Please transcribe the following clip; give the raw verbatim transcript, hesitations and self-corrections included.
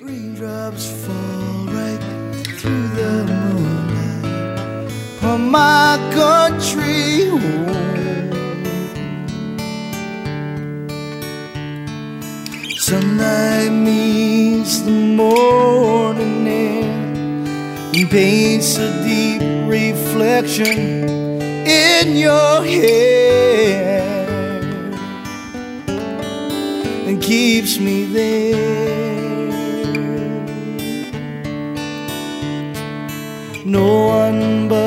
Raindrops fall right through the moonlight upon my country home. Sunlight meets the morning air and paints a deep reflection in your hair and keeps me there. No one but